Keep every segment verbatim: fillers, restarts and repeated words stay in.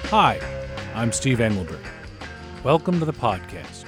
Hi, I'm Steve Engelbert. Welcome to the podcast.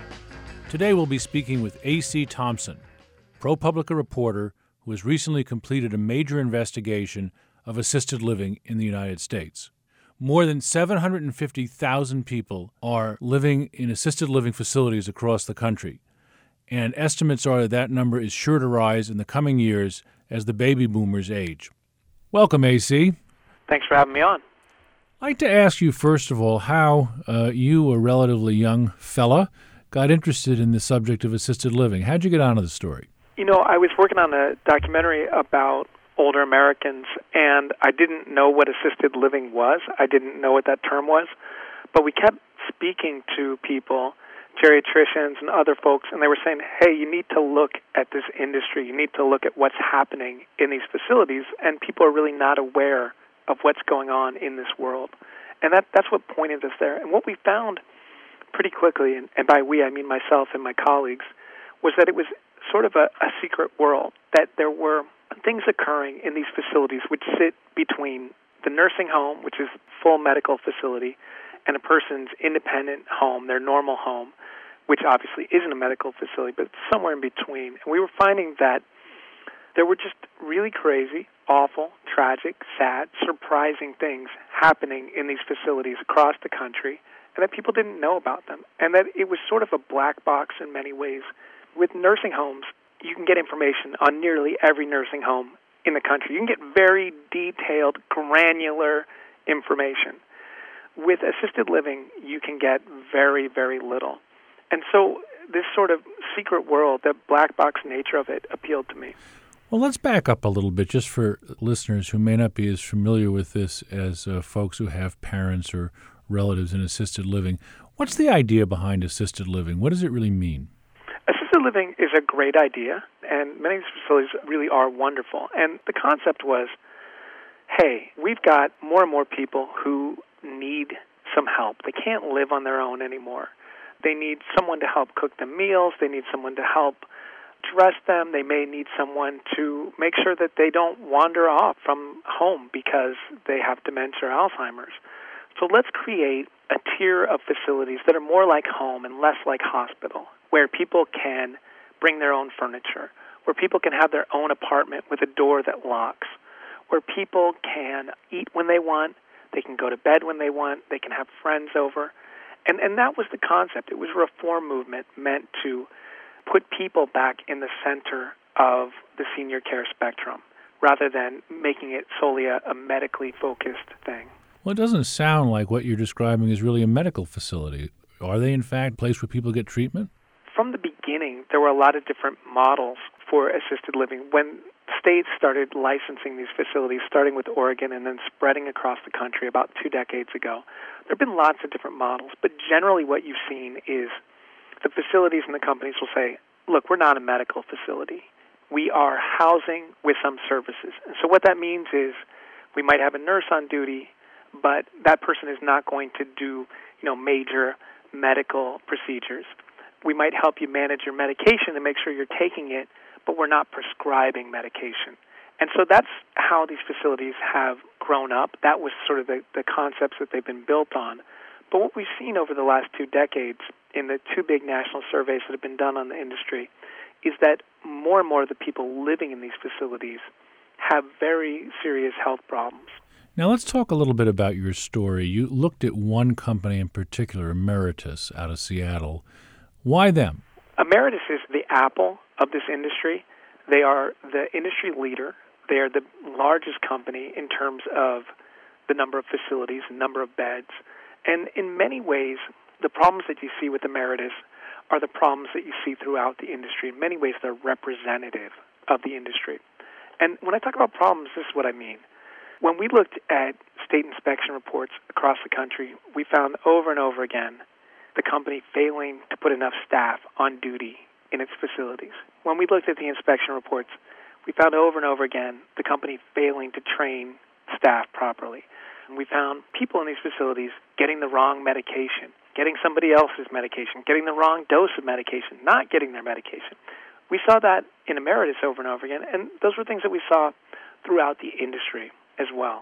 Today we'll be speaking with A C Thompson, ProPublica reporter who has recently completed a major investigation of assisted living in the United States. More than seven hundred fifty thousand people are living in assisted living facilities across the country, and estimates are that that number is sure to rise in the coming years as the baby boomers age. Welcome, A C. Thanks for having me on. I'd like to ask you, first of all, how uh, you, a relatively young fella, got interested in the subject of assisted living. How'd you get onto the story? You know, I was working on a documentary about older Americans, and I didn't know what assisted living was. I didn't know what that term was. But we kept speaking to people, geriatricians and other folks, and they were saying, hey, you need to look at this industry. You need to look at what's happening in these facilities, and people are really not aware of what's going on in this world. And that that's what pointed us there. And what we found pretty quickly, and, and by we I mean myself and my colleagues, was that it was sort of a, a secret world, that there were things occurring in these facilities which sit between the nursing home, which is full medical facility, and a person's independent home, their normal home, which obviously isn't a medical facility, but somewhere in between. And we were finding that there were just really crazy, awful, tragic, sad, surprising things happening in these facilities across the country, and that people didn't know about them, and that it was sort of a black box in many ways. With nursing homes, you can get information on nearly every nursing home in the country. You can get very detailed, granular information. With assisted living, you can get very, very little. And so this sort of secret world, the black box nature of it, appealed to me. Well, let's back up a little bit just for listeners who may not be as familiar with this as uh, folks who have parents or relatives in assisted living. What's the idea behind assisted living? What does it really mean? Assisted living is a great idea, and many of these facilities really are wonderful. And the concept was, hey, we've got more and more people who need some help. They can't live on their own anymore. They need someone to help cook them meals. They need someone to help dress them. They may need someone to make sure that they don't wander off from home because they have dementia or Alzheimer's. So let's create a tier of facilities that are more like home and less like hospital, where people can bring their own furniture, where people can have their own apartment with a door that locks, where people can eat when they want, they can go to bed when they want, they can have friends over. And and that was the concept. It was a reform movement meant to put people back in the center of the senior care spectrum, rather than making it solely a, a medically focused thing. Well, it doesn't sound like what you're describing is really a medical facility. Are they, in fact, a place where people get treatment? From the beginning, there were a lot of different models for assisted living. When states started licensing these facilities, starting with Oregon and then spreading across the country about two decades ago, there have been lots of different models. But generally what you've seen is the facilities and the companies will say, look, we're not a medical facility. We are housing with some services. And so what that means is we might have a nurse on duty, but that person is not going to do, you know, major medical procedures. We might help you manage your medication and make sure you're taking it, but we're not prescribing medication. And so that's how these facilities have grown up. That was sort of the, the concepts that they've been built on. But what we've seen over the last two decades in the two big national surveys that have been done on the industry is that more and more of the people living in these facilities have very serious health problems. Now let's talk a little bit about your story. You looked at one company in particular, Emeritus, out of Seattle. Why them? Emeritus is the Apple of this industry. They are the industry leader. They are the largest company in terms of the number of facilities, the number of beds. And in many ways, the problems that you see with Emeritus are the problems that you see throughout the industry. In many ways, they're representative of the industry. And when I talk about problems, this is what I mean. When we looked at state inspection reports across the country, we found over and over again the company failing to put enough staff on duty in its facilities. When we looked at the inspection reports, we found over and over again the company failing to train staff properly. And we found people in these facilities getting the wrong medication, getting somebody else's medication, getting the wrong dose of medication, not getting their medication. We saw that in Emeritus over and over again, and those were things that we saw throughout the industry as well.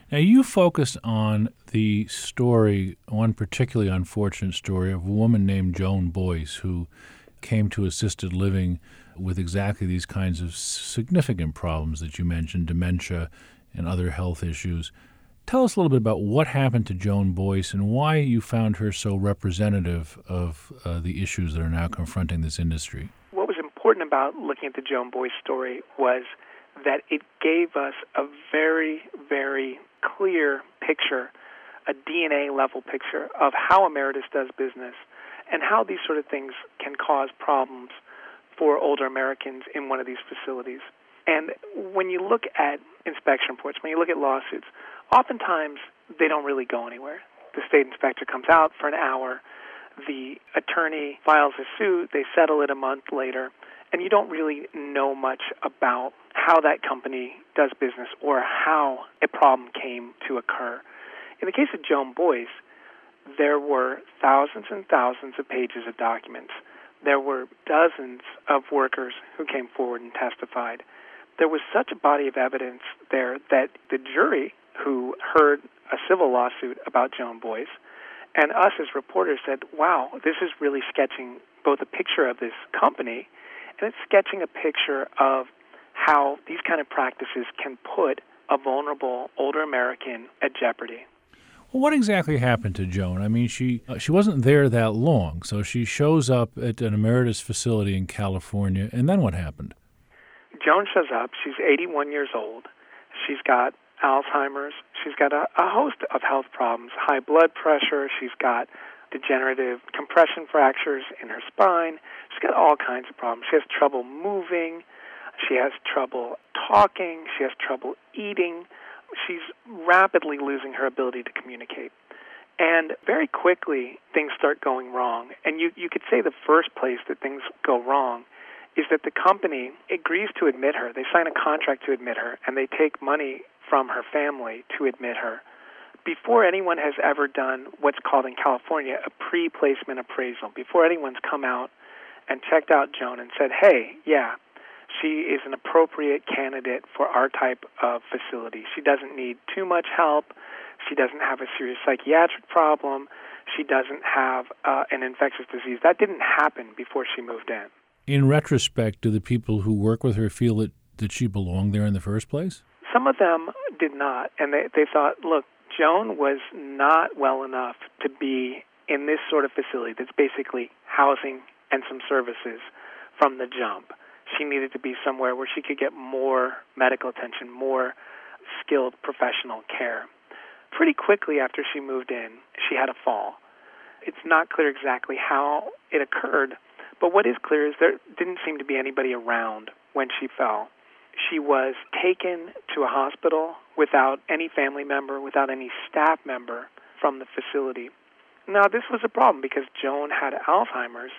Now, you focused on the story, one particularly unfortunate story, of a woman named Joan Boyce who came to assisted living with exactly these kinds of significant problems that you mentioned, dementia and other health issues. Tell us a little bit about what happened to Joan Boyce and why you found her so representative of uh, the issues that are now confronting this industry. What was important about looking at the Joan Boyce story was that it gave us a very, very clear picture, a D N A-level picture of how Emeritus does business and how these sort of things can cause problems for older Americans in one of these facilities. And when you look at inspection reports, when you look at lawsuits, oftentimes they don't really go anywhere. The state inspector comes out for an hour, the attorney files a suit, they settle it a month later, and you don't really know much about how that company does business or how a problem came to occur. In the case of Joan Boyce, there were thousands and thousands of pages of documents. There were dozens of workers who came forward and testified. There was such a body of evidence there that the jury, who heard a civil lawsuit about Joan Boyce, and us as reporters said, wow, this is really sketching both a picture of this company and it's sketching a picture of how these kind of practices can put a vulnerable older American at jeopardy. Well, what exactly happened to Joan? I mean, she uh, she wasn't there that long, so she shows up at an Emeritus facility in California, and then what happened? Joan shows up. She's eighty-one years old. She's got Alzheimer's. She's got a, a host of health problems, high blood pressure. She's got degenerative compression fractures in her spine. She's got all kinds of problems. She has trouble moving. She has trouble talking. She has trouble eating. She's rapidly losing her ability to communicate. And very quickly, things start going wrong. And you, you could say the first place that things go wrong is that the company agrees to admit her. They sign a contract to admit her, and they take money from her family to admit her before anyone has ever done what's called in California a pre-placement appraisal, before anyone's come out and checked out Joan and said, hey, yeah, she is an appropriate candidate for our type of facility. She doesn't need too much help. She doesn't have a serious psychiatric problem. She doesn't have uh, an infectious disease. That didn't happen before she moved in. In retrospect, do the people who work with her feel that, that she belonged there in the first place? Some of them did not, and they, they thought, look, Joan was not well enough to be in this sort of facility that's basically housing and some services from the jump. She needed to be somewhere where she could get more medical attention, more skilled professional care. Pretty quickly after she moved in, she had a fall. It's not clear exactly how it occurred, but what is clear is there didn't seem to be anybody around when she fell. She was taken to a hospital without any family member, without any staff member from the facility. Now, this was a problem because Joan had Alzheimer's.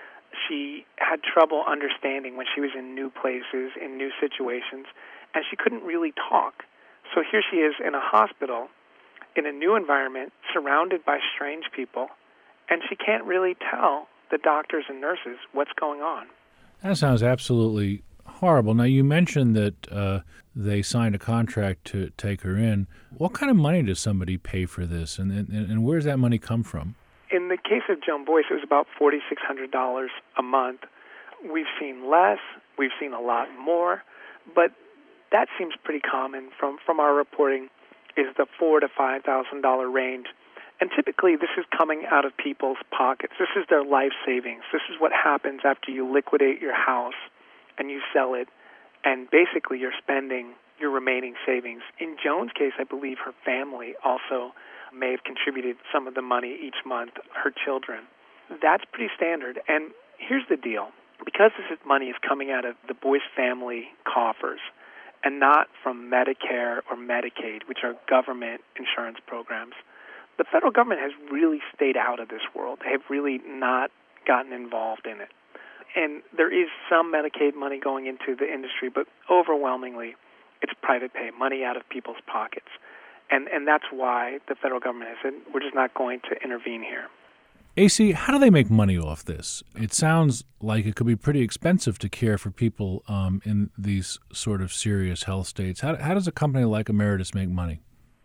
She had trouble understanding when she was in new places, in new situations, and she couldn't really talk. So here she is in a hospital, in a new environment, surrounded by strange people, and she can't really tell the doctors and nurses what's going on. That sounds absolutely horrible. Now, you mentioned that uh, they signed a contract to take her in. What kind of money does somebody pay for this, and, and, and where does that money come from? In the case of Joan Boyce, it was about four thousand six hundred dollars a month. We've seen less. We've seen a lot more. But that seems pretty common from, from our reporting, is the four thousand to five thousand dollars range. And typically this is coming out of people's pockets. This is their life savings. This is what happens after you liquidate your house and you sell it, and basically you're spending your remaining savings. In Joan's case, I believe her family also may have contributed some of the money each month, her children. That's pretty standard. And here's the deal. Because this money is coming out of the Boyce family coffers and not from Medicare or Medicaid, which are government insurance programs, the federal government has really stayed out of this world. They have really not gotten involved in it. And there is some Medicaid money going into the industry, but overwhelmingly it's private pay, money out of people's pockets. And and that's why the federal government has said, we're just not going to intervene here. A C, how do they make money off this? It sounds like it could be pretty expensive to care for people um, in these sort of serious health states. How, how does a company like Emeritus make money?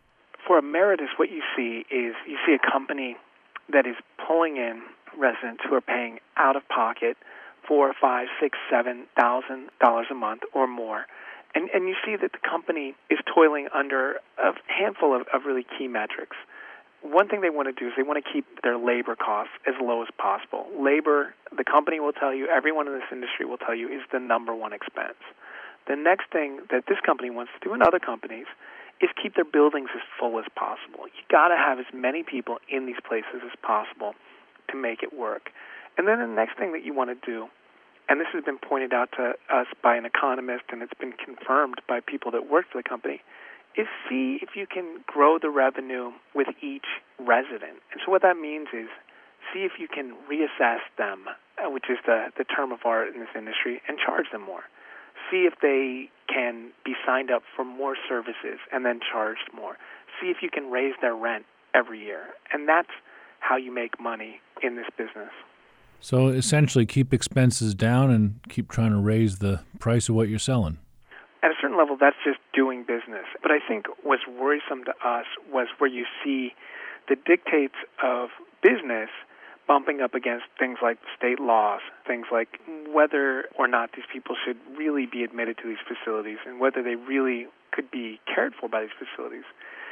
for Emeritus, what you see is you see a company that is pulling in residents who are paying out of pocket four, five, six, seven thousand dollars a month or more, and and you see that the company is toiling under a handful of, of really key metrics. One thing they want to do is they want to keep their labor costs as low as possible. Labor, the company will tell you, everyone in this industry will tell you, is the number one expense. The next thing that this company wants to do, and other companies, is keep their buildings as full as possible. You got to have as many people in these places as possible to make it work. And then the next thing that you want to do, and this has been pointed out to us by an economist, and it's been confirmed by people that work for the company, is see if you can grow the revenue with each resident. And so what that means is see if you can reassess them, which is the, the term of art in this industry, and charge them more. See if they can be signed up for more services and then charged more. See if you can raise their rent every year. And that's how you make money in this business. So essentially keep expenses down and keep trying to raise the price of what you're selling. At a certain level, that's just doing business. But I think what's worrisome to us was where you see the dictates of business bumping up against things like state laws, things like whether or not these people should really be admitted to these facilities and whether they really could be cared for by these facilities.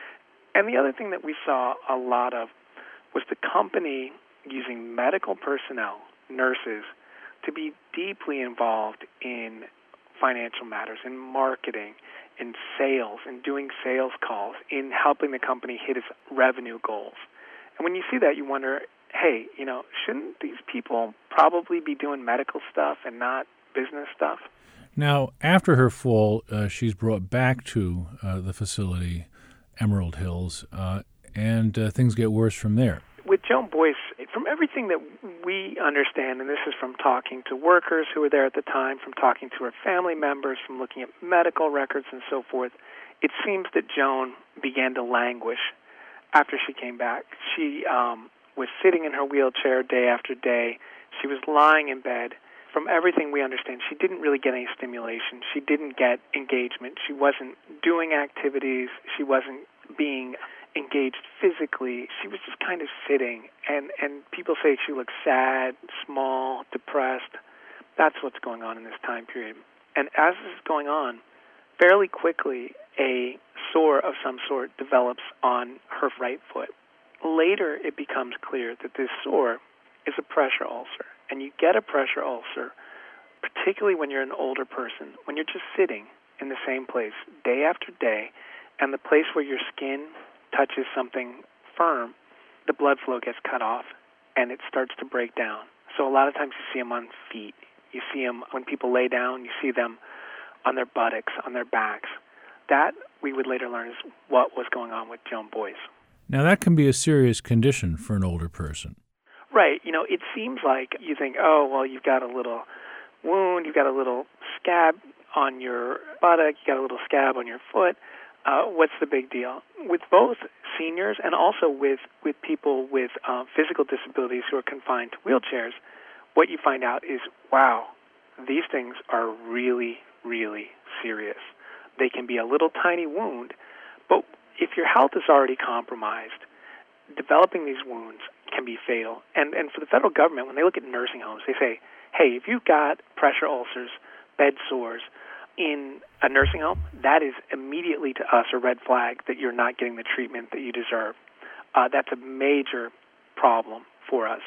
And the other thing that we saw a lot of was the company using medical personnel, nurses, to be deeply involved in financial matters, in marketing, in sales, in doing sales calls, in helping the company hit its revenue goals. And when you see that, you wonder, hey, you know, shouldn't these people probably be doing medical stuff and not business stuff? Now, after her fall, uh, she's brought back to uh, the facility, Emerald Hills, uh, and uh, things get worse from there. With Joan Boyce, from everything that we understand, and this is from talking to workers who were there at the time, from talking to her family members, from looking at medical records and so forth, it seems that Joan began to languish after she came back. She um, was sitting in her wheelchair day after day. She was lying in bed. From everything we understand, she didn't really get any stimulation. She didn't get engagement. She wasn't doing activities. She wasn't being engaged physically. She was just kind of sitting, and, and people say she looks sad, small, depressed. That's what's going on in this time period. And as this is going on, fairly quickly, a sore of some sort develops on her right foot. Later, it becomes clear that this sore is a pressure ulcer, and you get a pressure ulcer, particularly when you're an older person, when you're just sitting in the same place day after day, and the place where your skin touches something firm, the blood flow gets cut off, and it starts to break down. So a lot of times you see them on feet. You see them when people lay down. You see them on their buttocks, on their backs. That, we would later learn, is what was going on with Joan Boyce. Now, that can be a serious condition for an older person. Right. You know, it seems like you think, oh, well, you've got a little wound, you've got a little scab on your buttock, you got a little scab on your foot. Uh, what's the big deal? With both seniors and also with, with people with uh, physical disabilities who are confined to wheelchairs, what you find out is, wow, these things are really, really serious. They can be a little tiny wound, but if your health is already compromised, developing these wounds can be fatal. And, and for the federal government, when they look at nursing homes, they say, hey, if you've got pressure ulcers, bed sores, in a nursing home, that is immediately to us a red flag that you're not getting the treatment that you deserve. Uh, that's a major problem for us.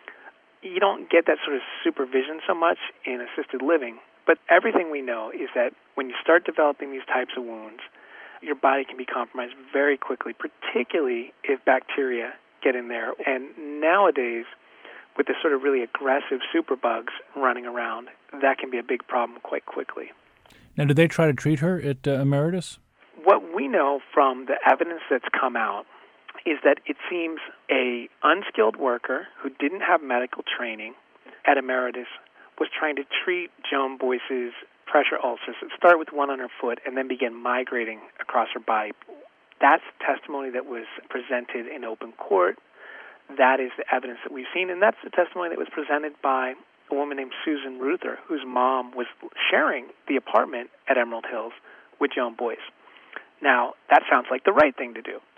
You don't get that sort of supervision so much in assisted living, but everything we know is that when you start developing these types of wounds, your body can be compromised very quickly, particularly if bacteria get in there. And nowadays, with the sort of really aggressive superbugs running around, that can be a big problem quite quickly. Now, did they try to treat her at uh, Emeritus? What we know from the evidence that's come out is that it seems a unskilled worker who didn't have medical training at Emeritus was trying to treat Joan Boyce's pressure ulcers that start with one on her foot and then begin migrating across her body. That's testimony that was presented in open court. That is the evidence that we've seen, and that's the testimony that was presented by a woman named Susan Ruther, whose mom was sharing the apartment at Emerald Hills with Joan Boyce. Now, that sounds like the right thing to do.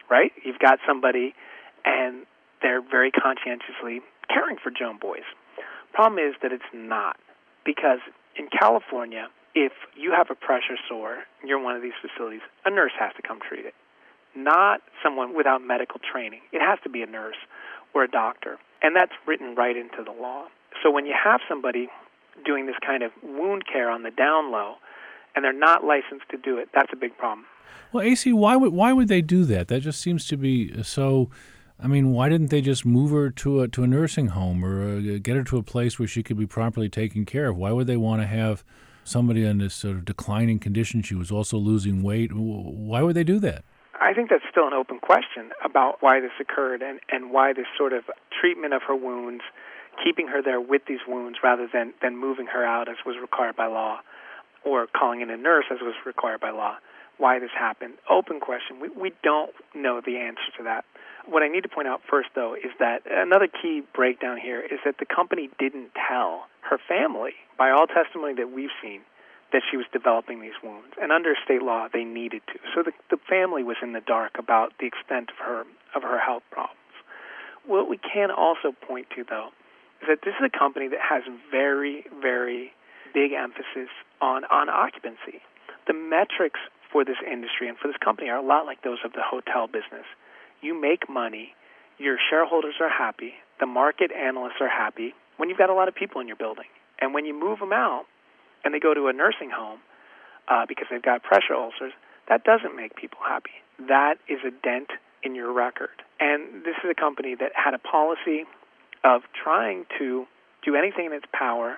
right? You've got somebody, and they're very conscientiously caring for Joan Boyce. Problem is that it's not, because in California, if you have a pressure sore, you're in one of these facilities, a nurse has to come treat it, not someone without medical training. It has to be a nurse or a doctor, and that's written right into the law. So when you have somebody doing this kind of wound care on the down low, and they're not licensed to do it, that's a big problem. Well, A C, why would why would they do that? That just seems to be so. I mean, why didn't they just move her to a to a nursing home or uh, get her to a place where she could be properly taken care of? Why would they want to have somebody in this sort of declining condition? She was also losing weight. Why would they do that? I think that's still an open question about why this occurred and, and why this sort of treatment of her wounds, keeping her there with these wounds rather than, than moving her out as was required by law or calling in a nurse as was required by law, why this happened. Open question. We, we don't know the answer to that. What I need to point out first, though, is that another key breakdown here is that the company didn't tell her family, by all testimony that we've seen, that she was developing these wounds. And under state law, they needed to. So the, the family was in the dark about the extent of her of her health problems. What we can also point to, though, is that this is a company that has very, very big emphasis on, on occupancy. The metrics for this industry and for this company are a lot like those of the hotel business. You make money, your shareholders are happy, the market analysts are happy when you've got a lot of people in your building. And when you move them out and they go to a nursing home uh, because they've got pressure ulcers, that doesn't make people happy. That is a dent in your record. And this is a company that had a policy of trying to do anything in its power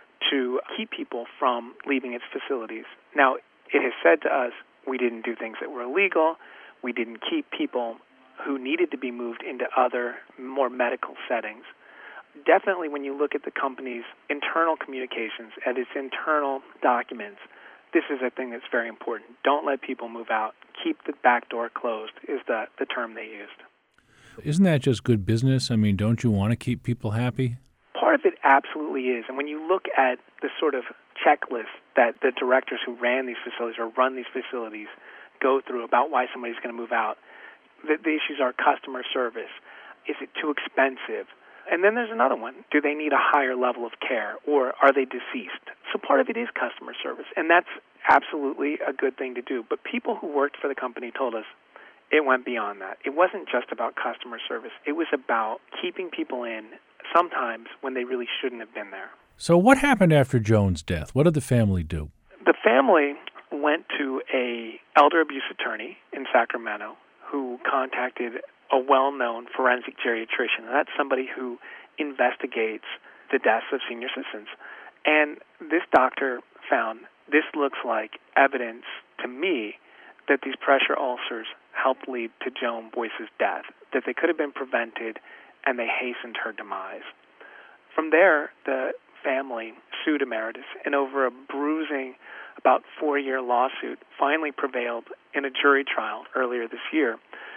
to keep people from leaving its facilities. Now, it has said to us, we didn't do things that were illegal. We didn't keep people who needed to be moved into other, more medical settings. Definitely when you look at the company's internal communications and its internal documents, this is a thing that's very important. Don't let people move out. Keep the back door closed is the, the term they used. Isn't that just good business? I mean, don't you want to keep people happy? Part of it absolutely is. And when you look at the sort of checklist that the directors who ran these facilities or run these facilities go through about why somebody's going to move out, the, the issues are customer service. Is it too expensive? And then there's another one. Do they need a higher level of care, or are they deceased? So part of it is customer service, and that's absolutely a good thing to do. But people who worked for the company told us it went beyond that. It wasn't just about customer service. It was about keeping people in sometimes when they really shouldn't have been there. So what happened after Joan's death? What did the family do? The family went to a elder abuse attorney in Sacramento who contacted a well-known forensic geriatrician. And that's somebody who investigates the deaths of senior citizens. And this doctor found this looks like evidence to me that these pressure ulcers helped lead to Joan Boyce's death, that they could have been prevented, and they hastened her demise. From there, the family sued Emeritus, and over a bruising, about four-year lawsuit, finally prevailed in a jury trial earlier this year.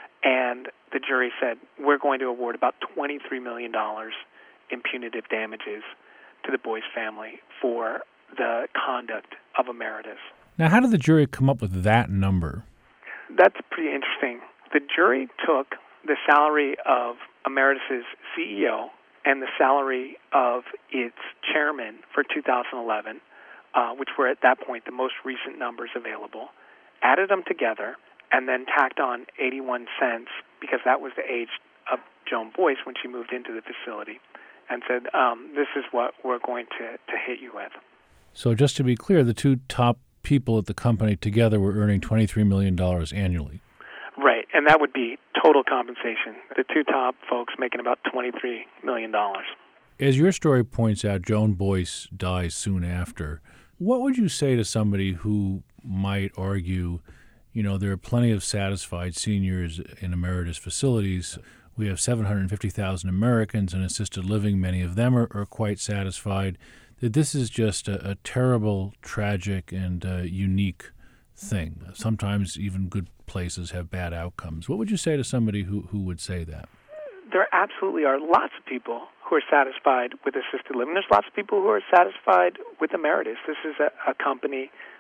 And the jury said, we're going to award about twenty-three million dollars in punitive damages to the Boyce family for the conduct of Emeritus. Now, how did the jury come up with that number? That's pretty interesting. The jury took the salary of Emeritus's C E O and the salary of its chairman for two thousand eleven, uh, which were at that point the most recent numbers available, added them together, and then tacked on eighty-one cents, because that was the age of Joan Boyce when she moved into the facility, and said, um, this is what we're going to, to hit you with. So just to be clear, the two top people at the company together were earning twenty-three million dollars annually. Right, and that would be total compensation. The two top folks making about twenty-three million dollars. As your story points out, Joan Boyce dies soon after. What would you say to somebody who might argue, you know, there are plenty of satisfied seniors in Emeritus facilities. We have seven hundred fifty thousand Americans in assisted living. Many of them are, are quite satisfied. That this is just a, a terrible, tragic, and uh, unique thing. Sometimes even good places have bad outcomes. What would you say to somebody who, who would say that? There absolutely are lots of people who are satisfied with assisted living. There's lots of people who are satisfied with Emeritus. This is a, a company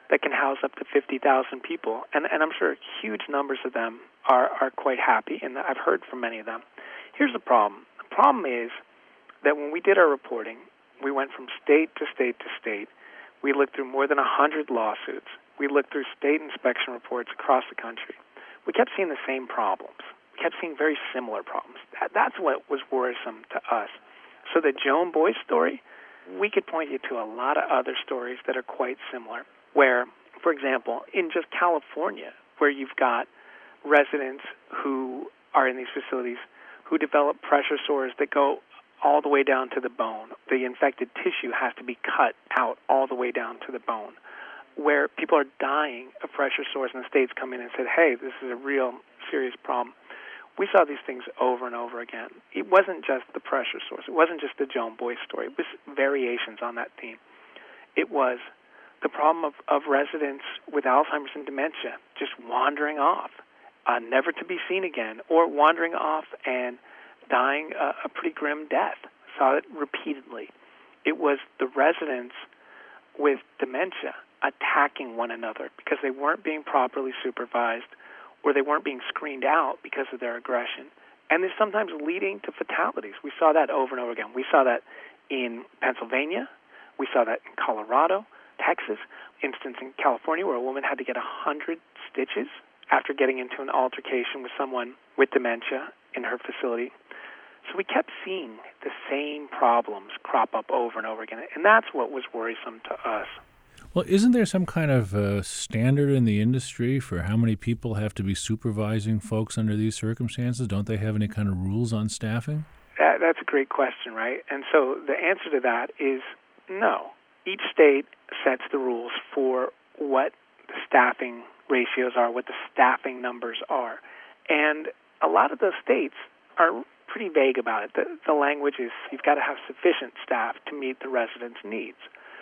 that can house up to fifty thousand people. And, and I'm sure huge numbers of them are, are quite happy, and I've heard from many of them. Here's the problem. The problem is that when we did our reporting, we went from state to state to state. We looked through more than one hundred lawsuits. We looked through state inspection reports across the country. We kept seeing the same problems. We kept seeing very similar problems. That, that's what was worrisome to us. So the Joan Boyce story, we could point you to a lot of other stories that are quite similar, where, for example, in just California, where you've got residents who are in these facilities who develop pressure sores that go all the way down to the bone. The infected tissue has to be cut out all the way down to the bone, where people are dying of pressure sores, and the states come in and said, hey, this is a real serious problem. We saw these things over and over again. It wasn't just the pressure sores. It wasn't just the Joan Boyce story. It was variations on that theme. It was the problem of, of residents with Alzheimer's and dementia just wandering off, uh, never to be seen again, or wandering off and dying a, a pretty grim death. Saw it repeatedly. It was the residents with dementia attacking one another because they weren't being properly supervised or they weren't being screened out because of their aggression. And this sometimes leading to fatalities. We saw that over and over again. We saw that in Pennsylvania. We saw that in Colorado, Texas, instance in California where a woman had to get one hundred stitches after getting into an altercation with someone with dementia in her facility. So we kept seeing the same problems crop up over and over again, and that's what was worrisome to us. Well, isn't there some kind of uh, standard in the industry for how many people have to be supervising folks under these circumstances? Don't they have any kind of rules on staffing? That, that's a great question, right? And so the answer to that is no. Each state sets the rules for what the staffing ratios are, what the staffing numbers are. And a lot of those states are pretty vague about it. The, the language is you've got to have sufficient staff to meet the residents' needs.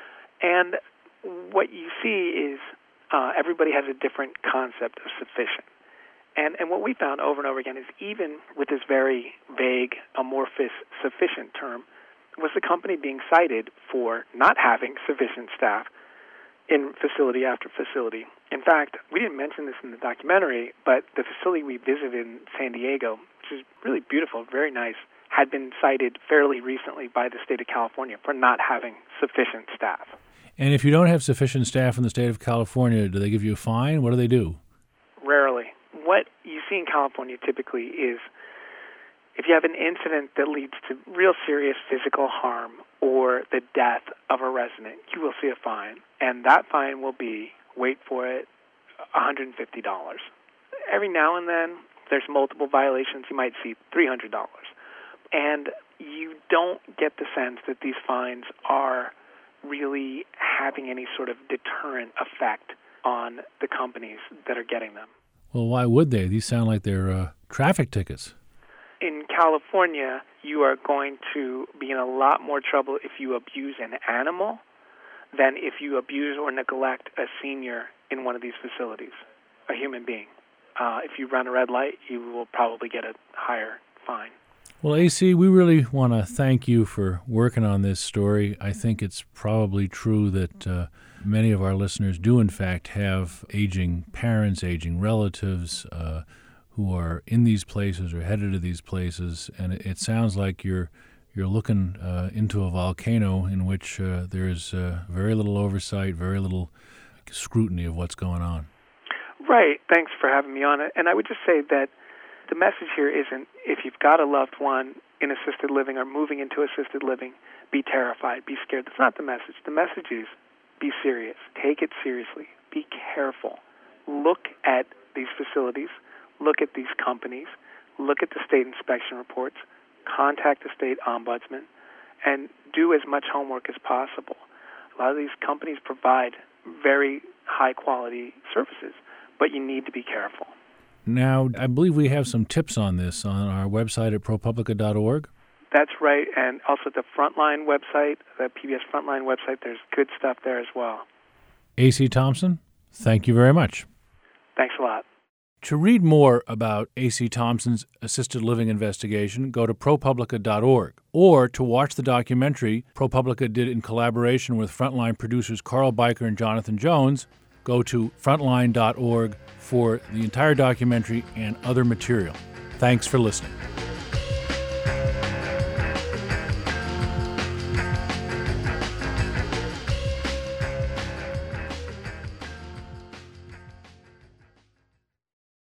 And what you see is uh, everybody has a different concept of sufficient. And and what we found over and over again is even with this very vague, amorphous, sufficient term, was the company being cited for not having sufficient staff in facility after facility. In fact, we didn't mention this in the documentary, but the facility we visited in San Diego, which is really beautiful, very nice, had been cited fairly recently by the state of California for not having sufficient staff. And if you don't have sufficient staff in the state of California, do they give you a fine? What do they do? Rarely. What you see in California typically is if you have an incident that leads to real serious physical harm or the death of a resident, you will see a fine. And that fine will be, wait for it, one hundred fifty dollars. Every now and then, if there's multiple violations, you might see three hundred dollars. And you don't get the sense that these fines are really having any sort of deterrent effect on the companies that are getting them. Well, why would they? These sound like they're uh, traffic tickets. In California, you are going to be in a lot more trouble if you abuse an animal than if you abuse or neglect a senior in one of these facilities, a human being. Uh, if you run a red light, you will probably get a higher fine. Well, A C, we really want to thank you for working on this story. I think it's probably true that uh, many of our listeners do, in fact, have aging parents, aging relatives uh, who are in these places or headed to these places. And it, it sounds like you're you're looking uh, into a volcano in which uh, there's uh, very little oversight, very little scrutiny of what's going on. Right. Thanks for having me on it. And I would just say that the message here isn't if you've got a loved one in assisted living or moving into assisted living, be terrified, be scared. That's not the message. The message is be serious. Take it seriously. Be careful. Look at these facilities. Look at these companies. Look at the state inspection reports. Contact the state ombudsman. And do as much homework as possible. A lot of these companies provide very high-quality services, but you need to be careful. Now, I believe we have some tips on this on our website at ProPublica dot org. That's right, and also the Frontline website, the P B S Frontline website, there's good stuff there as well. A C Thompson, thank you very much. Thanks a lot. To read more about A C Thompson's assisted living investigation, go to ProPublica dot org. Or to watch the documentary ProPublica did in collaboration with Frontline producers Carl Biker and Jonathan Jones, go to frontline dot org for the entire documentary and other material. Thanks for listening.